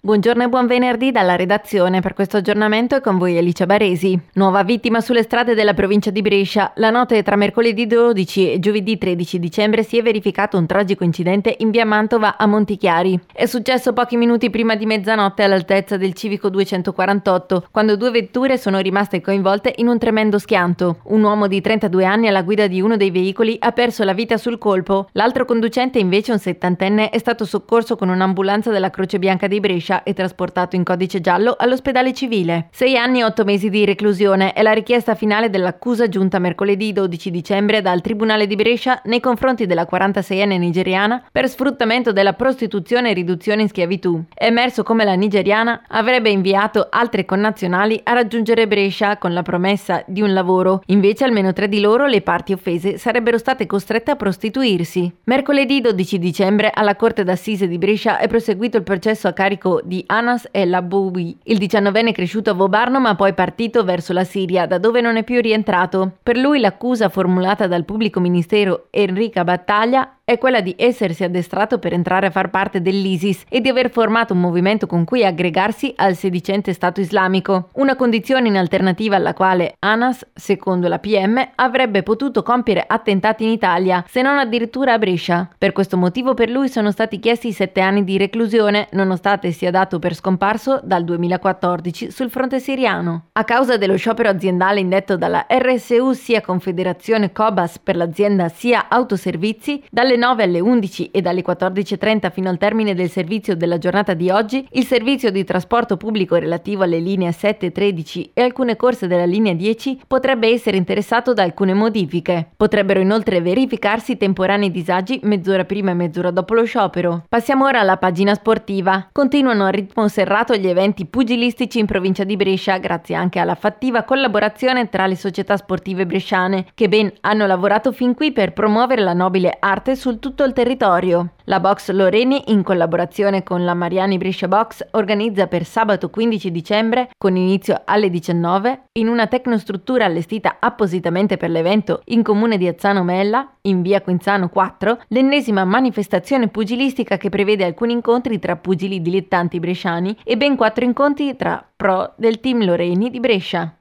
Buongiorno e buon venerdì dalla redazione. Per questo aggiornamento è con voi Alicia Baresi. Nuova vittima sulle strade della provincia di Brescia. La notte tra mercoledì 12 e giovedì 13 dicembre si è verificato un tragico incidente in via Mantova a Montichiari. È successo pochi minuti prima di mezzanotte all'altezza del civico 248, quando due vetture sono rimaste coinvolte in un tremendo schianto. Un uomo di 32 anni alla guida di uno dei veicoli ha perso la vita sul colpo. L'altro conducente, invece un settantenne, è stato soccorso con un'ambulanza della Croce Bianca di Brescia e trasportato in codice giallo all'ospedale civile. 6 anni e 8 mesi di reclusione è la richiesta finale dell'accusa giunta mercoledì 12 dicembre dal Tribunale di Brescia nei confronti della 46enne nigeriana per sfruttamento della prostituzione e riduzione in schiavitù. È emerso come la nigeriana avrebbe inviato altre connazionali a raggiungere Brescia con la promessa di un lavoro. Invece almeno 3 di loro, le parti offese, sarebbero state costrette a prostituirsi. Mercoledì 12 dicembre alla Corte d'Assise di Brescia è proseguito il processo a carico di Anas El Aboubi, il 19enne cresciuto a Vobarno ma poi partito verso la Siria, da dove non è più rientrato. Per lui l'accusa formulata dal pubblico ministero Enrica Battaglia è quella di essersi addestrato per entrare a far parte dell'ISIS e di aver formato un movimento con cui aggregarsi al sedicente Stato islamico, una condizione in alternativa alla quale Anas, secondo la PM, avrebbe potuto compiere attentati in Italia, se non addirittura a Brescia. Per questo motivo per lui sono stati chiesti 7 anni di reclusione, nonostante sia dato per scomparso dal 2014 sul fronte siriano. A causa dello sciopero aziendale indetto dalla RSU sia Confederazione Cobas per l'azienda sia Autoservizi, dalle 9 alle 11 e dalle 14:30 fino al termine del servizio della giornata di oggi, il servizio di trasporto pubblico relativo alle linee 7 e 13 e alcune corse della linea 10 potrebbe essere interessato da alcune modifiche. Potrebbero inoltre verificarsi temporanei disagi mezz'ora prima e mezz'ora dopo lo sciopero. Passiamo ora alla pagina sportiva. Continuano a ritmo serrato gli eventi pugilistici in provincia di Brescia, grazie anche alla fattiva collaborazione tra le società sportive bresciane, che ben hanno lavorato fin qui per promuovere la nobile arte su tutto il territorio. La Box Loreni, in collaborazione con la Mariani Brescia Box, organizza per sabato 15 dicembre, con inizio alle 19, in una tecnostruttura allestita appositamente per l'evento in comune di Azzano Mella, in via Quinzano 4, l'ennesima manifestazione pugilistica che prevede alcuni incontri tra pugili dilettanti bresciani e ben 4 incontri tra pro del team Loreni di Brescia.